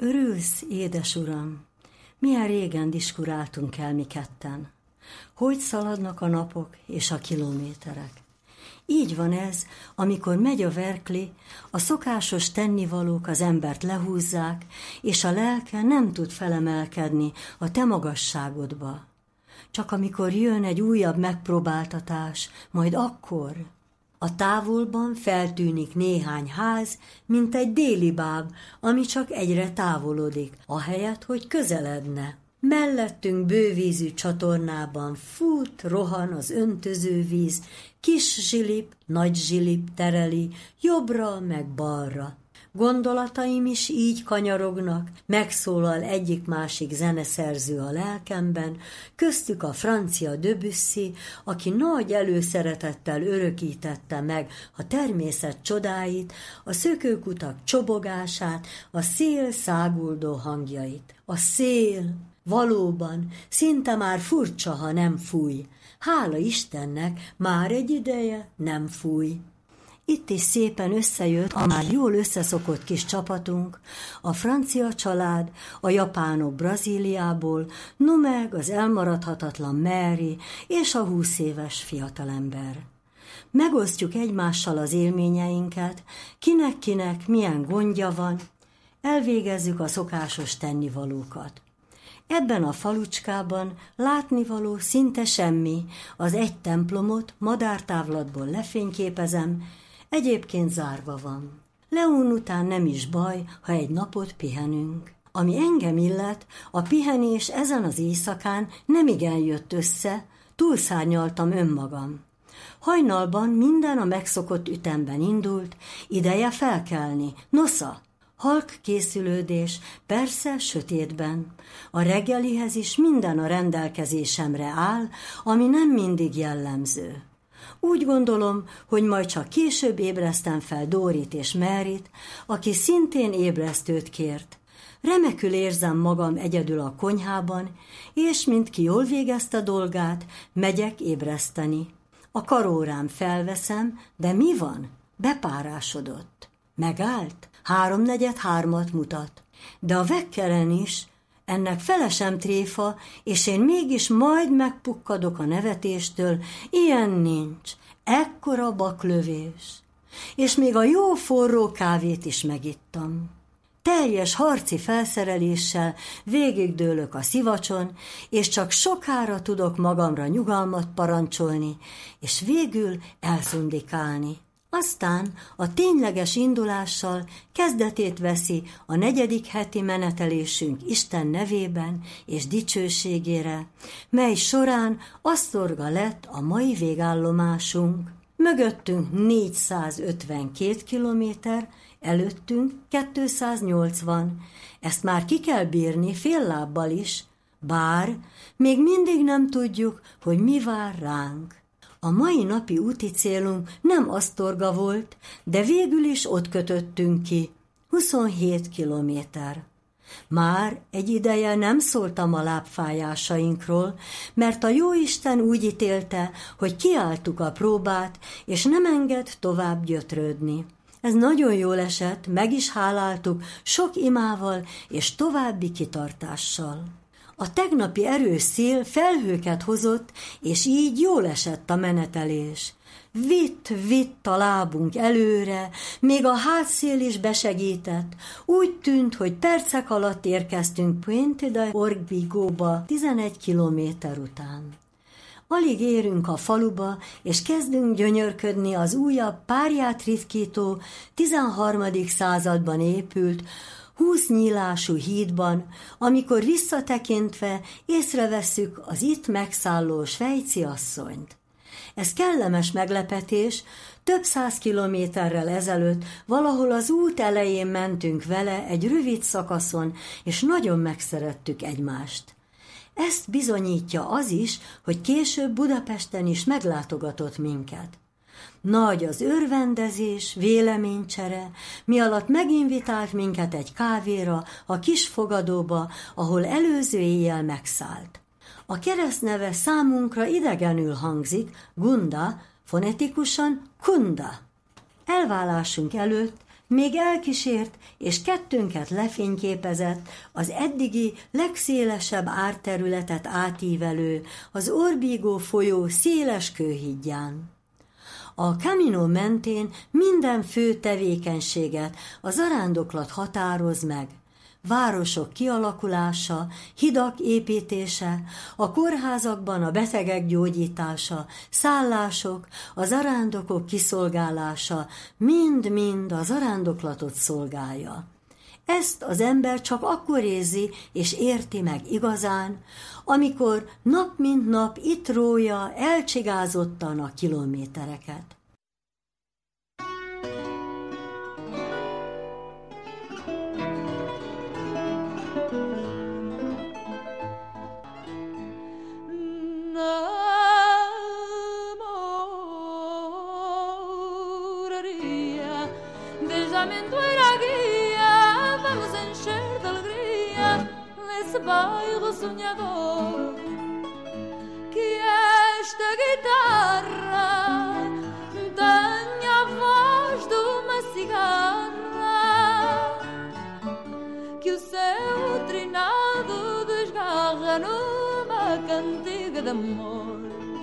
Örülsz, édes uram? Milyen régen diskuráltunk el mi ketten. Hogy szaladnak a napok és a kilométerek. Így van ez, amikor megy a verkli, a szokásos tennivalók az embert lehúzzák, és a lelke nem tud felemelkedni a te magasságodba. Csak amikor jön egy újabb megpróbáltatás, majd akkor a távolban feltűnik néhány ház, mint egy déli báb, ami csak egyre távolodik, ahelyett, hogy közeledne. Mellettünk bővízű csatornában fut, rohan az öntözővíz, kis zsilip, nagy zsilip tereli, jobbra meg balra. Gondolataim is így kanyarognak, megszólal egyik-másik zeneszerző a lelkemben, köztük a francia Debussy, aki nagy előszeretettel örökítette meg a természet csodáit, a szökőkutak csobogását, a szél száguldó hangjait. A szél valóban szinte már furcsa, ha nem fúj. Hála Istennek, már egy ideje nem fúj. Itt is szépen összejött a már jól összeszokott kis csapatunk, a francia család, a japánok Brazíliából, no meg az elmaradhatatlan Mary és a 20 éves fiatalember. Megosztjuk egymással az élményeinket, kinek-kinek milyen gondja van, elvégezzük a szokásos tennivalókat. Ebben a falucskában látnivaló szinte semmi, az egy templomot madártávlatból lefényképezem, egyébként zárva van. León után nem is baj, ha egy napot pihenünk. Ami engem illet, a pihenés ezen az éjszakán nemigen jött össze, túlszárnyaltam önmagam. Hajnalban minden a megszokott ütemben indult, ideje felkelni, nosza! Halk készülődés, persze sötétben. A reggelihez is minden a rendelkezésemre áll, ami nem mindig jellemző. Úgy gondolom, hogy majd csak később ébresztem fel Dórit és Maryt, aki szintén ébresztőt kért. Remekül érzem magam egyedül a konyhában, és mint ki jól végezte dolgát, megyek ébreszteni. A karórám felveszem, de mi van? Bepárásodott. Megállt? 3:43 mutat. De a vekkeren is, ennek fele sem tréfa, és én mégis majd megpukkadok a nevetéstől, ilyen nincs, ekkora baklövés. És még a jó forró kávét is megittam. Teljes harci felszereléssel végigdőlök a szivacson, és csak sokára tudok magamra nyugalmat parancsolni, és végül elszundikálni. Aztán a tényleges indulással kezdetét veszi a 4. heti menetelésünk Isten nevében és dicsőségére, mely során Asztorga lett a mai végállomásunk. Mögöttünk 452 kilométer, előttünk 280. Ezt már ki kell bírni fél lábbal is, bár még mindig nem tudjuk, hogy mi vár ránk. A mai napi úti célunk nem Asztorga volt, de végül is ott kötöttünk ki, 27 kilométer. Már egy ideje nem szóltam a lábfájásainkról, mert a jóisten úgy ítélte, hogy kiálltuk a próbát, és nem enged tovább gyötrődni. Ez nagyon jól esett, meg is háláltuk sok imával és további kitartással. A tegnapi erős szél felhőket hozott, és így jól esett a menetelés. Vitt a lábunk előre, még a hátszél is besegített. Úgy tűnt, hogy percek alatt érkeztünk Puente de Orbigoba 11 kilométer után. Alig érünk a faluba, és kezdünk gyönyörködni az újabb párját ritkító 13. században épült 20 nyílású hídban, amikor visszatekintve észrevesszük az itt megszálló svejci asszonyt. Ez kellemes meglepetés, több 100 kilométerrel ezelőtt valahol az út elején mentünk vele egy rövid szakaszon, és nagyon megszerettük egymást. Ezt bizonyítja az is, hogy később Budapesten is meglátogatott minket. Nagy az örvendezés, véleménycsere, mi alatt meginvitált minket egy kávéra a kis fogadóba, ahol előző éjjel megszállt. A keresztneve számunkra idegenül hangzik, Gunda, fonetikusan Kunda. Elválásunk előtt Még elkísért, és kettőnket lefényképezett az eddigi legszélesebb árterületet átívelő, az Orbigo folyó széles kőhídján. A Camino mentén minden fő tevékenységet a zarándoklat határoz meg. Városok kialakulása, hidak építése, a kórházakban a betegek gyógyítása, szállások, a zarándokok kiszolgálása, mind-mind a zarándoklatot szolgálja. Ezt az ember csak akkor érzi és érti meg igazán, amikor nap mint nap itt rója elcsigázottan a kilométereket. Bairro sonhador, que esta guitarra tenha a voz de uma cigarra, que o céu trinado desgarra numa cantiga de amor.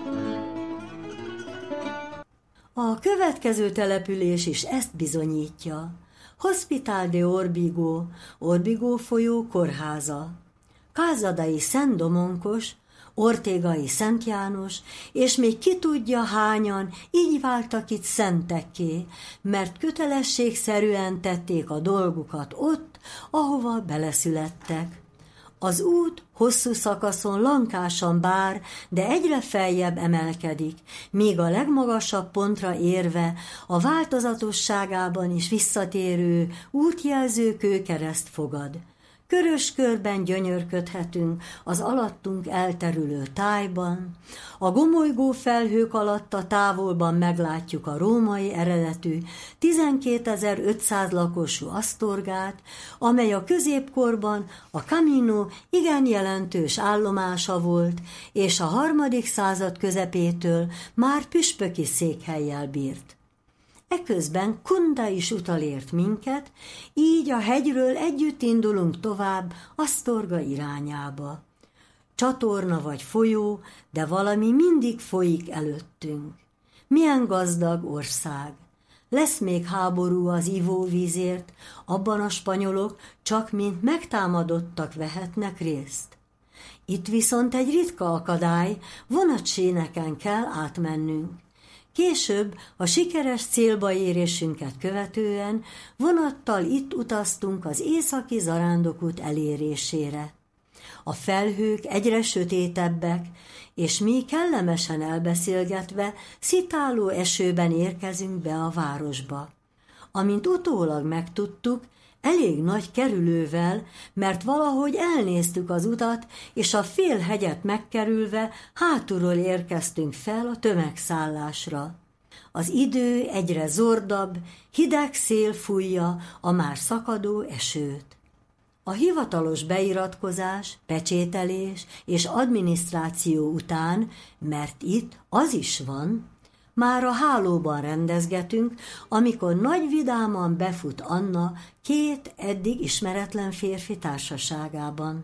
A következő település is ezt bizonyítja. Hospital de Orbigo, Orbigo folyó kórháza. Kázadai Szent Domonkos, Ortégai Szent János, és még ki tudja hányan így váltak itt szentekké, mert kötelességszerűen tették a dolgukat ott, ahova beleszülettek. Az út hosszú szakaszon lankásan bár, de egyre feljebb emelkedik, míg a legmagasabb pontra érve a változatosságában is visszatérő útjelző kőkereszt fogad. Körös körben gyönyörködhetünk az alattunk elterülő tájban, a gomolygó felhők alatt a távolban meglátjuk a római eredetű 12.500 lakosú Asztorgát, amely a középkorban a Camino igen jelentős állomása volt, és a 3. század közepétől már püspöki székhellyel bírt. Eközben Kunda is utalért minket, így a hegyről együtt indulunk tovább Asztorga irányába. Csatorna vagy folyó, de valami mindig folyik előttünk. Milyen gazdag ország! Lesz még háború az ivóvízért, abban a spanyolok csak mint megtámadottak vehetnek részt. Itt viszont egy ritka akadály, vonatséneken kell átmennünk. Később a sikeres célba érésünket követően vonattal itt utaztunk az északi zarándokút elérésére. A felhők egyre sötétebbek, és mi kellemesen elbeszélgetve szitáló esőben érkezünk be a városba. Amint utólag megtudtuk, elég nagy kerülővel, mert valahogy elnéztük az utat, és a fél hegyet megkerülve hátulról érkeztünk fel a tömegszállásra. Az idő egyre zordabb, hideg szél fújja a már szakadó esőt. A hivatalos beiratkozás, pecsételés és adminisztráció után, mert itt az is van, már a hálóban rendezgetünk, amikor nagy vidáman befut Anna 2 eddig ismeretlen férfi társaságában.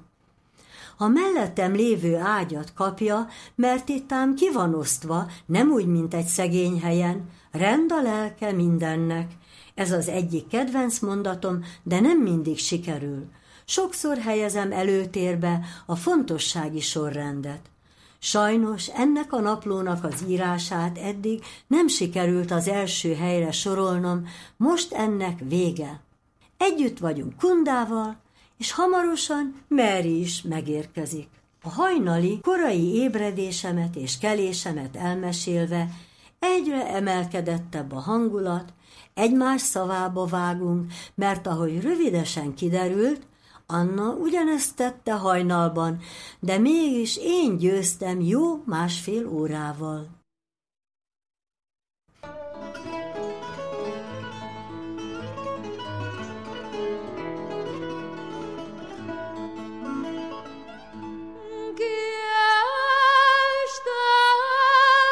A mellettem lévő ágyat kapja, mert itt ám ki van osztva, nem úgy, mint egy szegény helyen, rend a lelke mindennek. Ez az egyik kedvenc mondatom, de nem mindig sikerül. Sokszor helyezem előtérbe a fontossági sorrendet. Sajnos ennek a naplónak az írását eddig nem sikerült az első helyre sorolnom, most ennek vége. Együtt vagyunk Kundával, és hamarosan Mary is megérkezik. A hajnali, korai ébredésemet és kelésemet elmesélve egyre emelkedettebb a hangulat, egymás szavába vágunk, mert ahogy rövidesen kiderült, Anna ugyanezt tette hajnalban, de mégis én győztem jó 1,5 órával.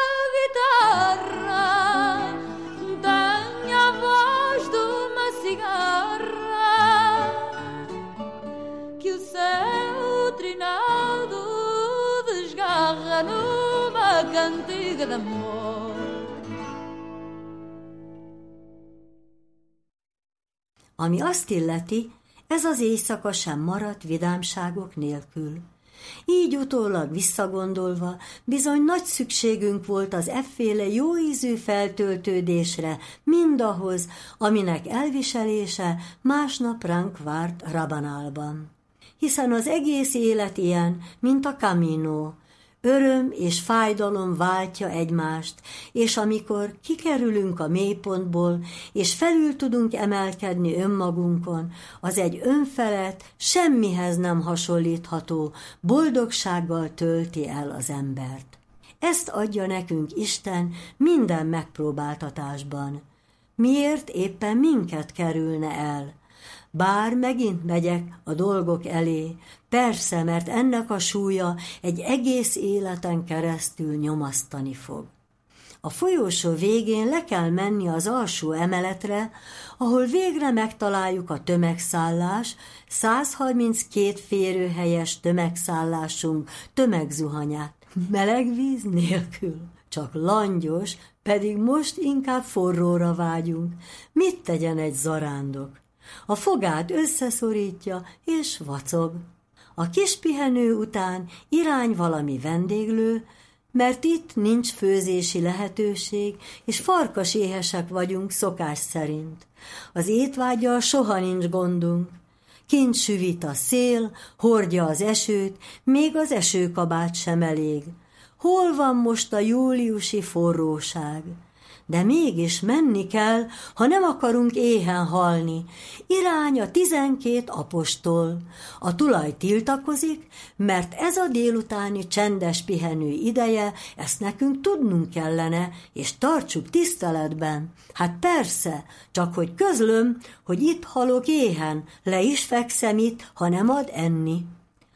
Cigarra cantiga de amor. Ami azt illeti, ez az éjszaka sem maradt vidámságok nélkül. Így utólag visszagondolva, bizony nagy szükségünk volt az efféle jóízű feltöltődésre, mindahhoz, aminek elviselése másnap ránk várt Rabanalban. Hiszen az egész élet ilyen, mint a Camino, öröm és fájdalom váltja egymást, és amikor kikerülünk a mélypontból, és felül tudunk emelkedni önmagunkon, az egy önfelett, semmihez nem hasonlítható boldogsággal tölti el az embert. Ezt adja nekünk Isten minden megpróbáltatásban. Miért éppen minket kerülne el? Bár megint megyek a dolgok elé, persze, mert ennek a súlya egy egész életen keresztül nyomasztani fog. A folyósó végén le kell menni az alsó emeletre, ahol végre megtaláljuk a tömegszállás, 132 férőhelyes tömegszállásunk tömegzuhanyát. Meleg víz nélkül, csak langyos, pedig most inkább forróra vágyunk. Mit tegyen egy zarándok? A fogát összeszorítja, és vacog. A kis pihenő után irány valami vendéglő, mert itt nincs főzési lehetőség, és farkaséhesek vagyunk szokás szerint. Az étvággyal soha nincs gondunk. Kint süvít a szél, hordja az esőt, még az esőkabát sem elég. Hol van most a júliusi forróság? De mégis menni kell, ha nem akarunk éhen halni. Irány a 12 apostol. A tulaj tiltakozik, mert ez a délutáni csendes pihenő ideje, ezt nekünk tudnunk kellene, és tartsuk tiszteletben. Hát persze, csak hogy közlöm, hogy itt halok éhen, le is fekszem itt, ha nem ad enni.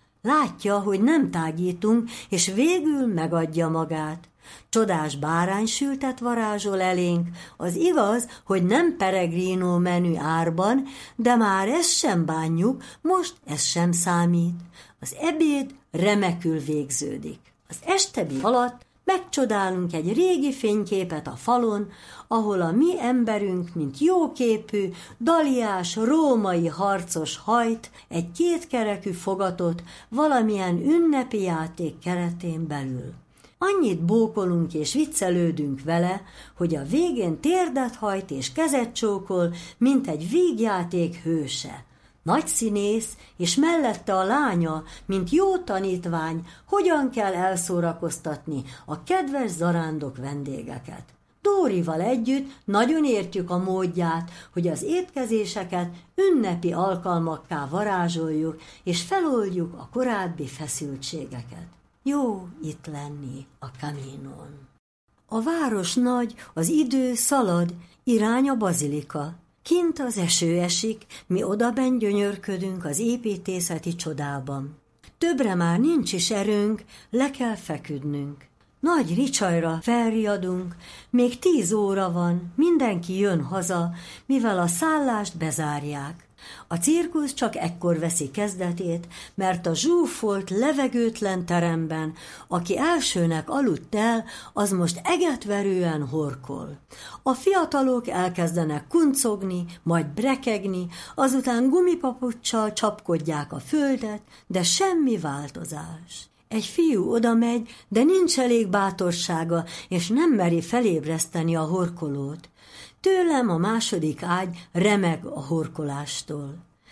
Látja, hogy nem tágítunk, és végül megadja magát. Csodás báránysültet varázsol elénk, az igaz, hogy nem Peregrino menü árban, de már ezt sem bánjuk, most ez sem számít. Az ebéd remekül végződik. Az estebéd alatt megcsodálunk egy régi fényképet a falon, ahol a mi emberünk, mint jóképű, daliás, római harcos hajt egy kétkerekű fogatot valamilyen ünnepi játék keretén belül. Annyit bókolunk és viccelődünk vele, hogy a végén térdet hajt és kezet csókol, mint egy vígjáték hőse. Nagy színész, és mellette a lánya, mint jó tanítvány, hogyan kell elszórakoztatni a kedves zarándok vendégeket. Dórival együtt nagyon értjük a módját, hogy az étkezéseket ünnepi alkalmakká varázsoljuk, és feloldjuk a korábbi feszültségeket. Jó itt lenni a Caminon. A város nagy, az idő szalad, irány a bazilika. Kint az eső esik, mi odabenn gyönyörködünk az építészeti csodában. Többre már nincs is erőnk, le kell feküdnünk. Nagy ricsajra felriadunk, még 10 óra van, mindenki jön haza, mivel a szállást bezárják. A cirkusz csak ekkor veszi kezdetét, mert a zsúfolt, levegőtlen teremben, aki elsőnek aludt el, az most egetverően horkol. A fiatalok elkezdenek kuncogni, majd brekegni, azután gumipapuccsal csapkodják a földet, de semmi változás. Egy fiú odamegy, de nincs elég bátorsága, és nem meri felébreszteni a horkolót. Tőlem a második ágy remeg a horkolástól.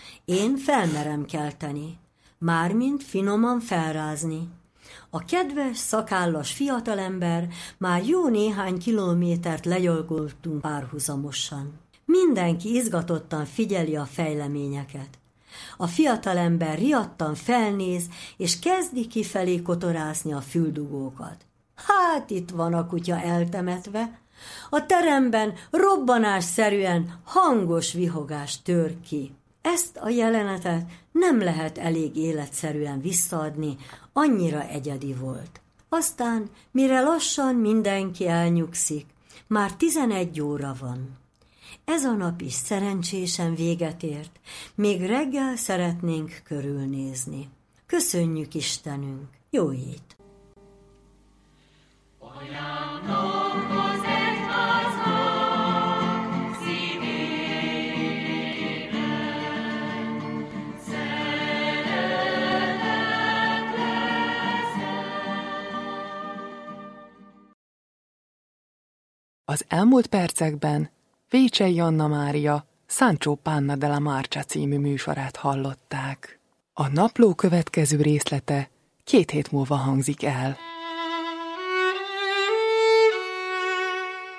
Én felmerem kelteni, mármint finoman felrázni. A kedves, szakállas fiatalember már jó néhány kilométert legyalogoltunk párhuzamosan. Mindenki izgatottan figyeli a fejleményeket. A fiatalember riadtan felnéz, és kezdi kifelé kotorászni a füldugókat. Hát itt van a kutya eltemetve. A teremben robbanásszerűen hangos vihogás tör ki. Ezt a jelenetet nem lehet elég életszerűen visszaadni, annyira egyedi volt. Aztán, mire lassan mindenki elnyugszik, már 11 óra van. Ez a nap is szerencsésen véget ért, még reggel szeretnénk körülnézni. Köszönjük Istenünk, jó ét! Az elmúlt percekben Vécsey Anna Mária Sancho Panna della Marcia című műsorát hallották. A napló következő részlete 2 hét múlva hangzik el.